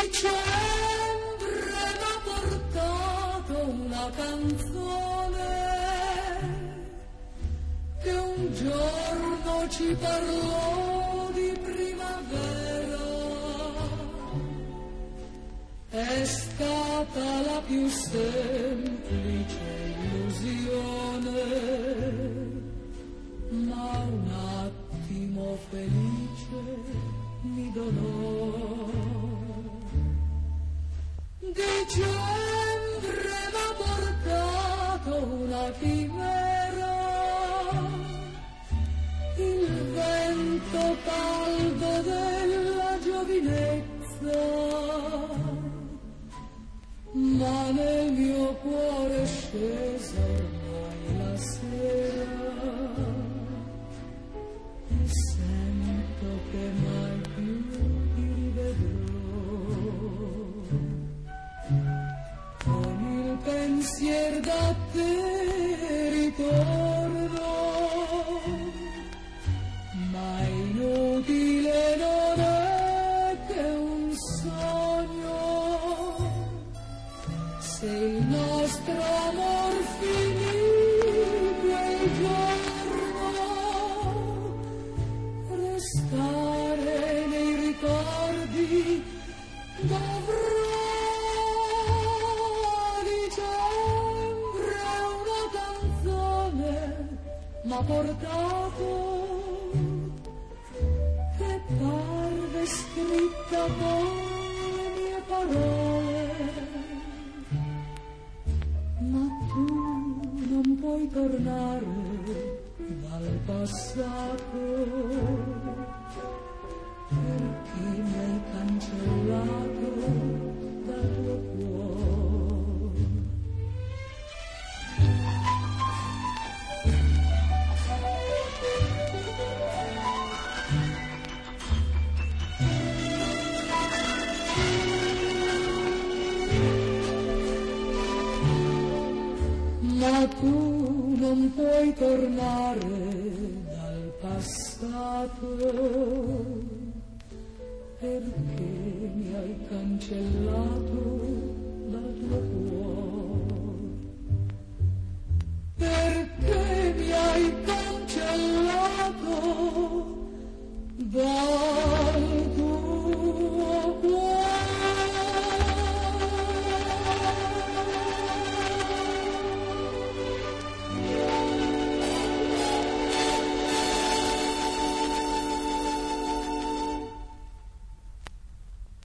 dicembre m'ha portato una canzone che un giorno ci parlò di primavera. È stata la più semplice illusione, ma un attimo felice mi donò. Dicembre m'ha portato una chimera, il vento caldo della giovinezza, ma nel mio cuore scesa ormai la sera e sento che mai più ti rivedrò. Con il pensier da te ritorno, ma inutile non è che un sogno. Se il nostro amor finì quel giorno, restare nei ricordi dovrò. Dicembre una canzone m'ha portato che parve scritta con le mie parole. Ma tu non puoi tornare dal passato, perché mi hai cancellato dal tuo cuore. Ma tu non puoi tornare dal passato, perché mi hai cancellato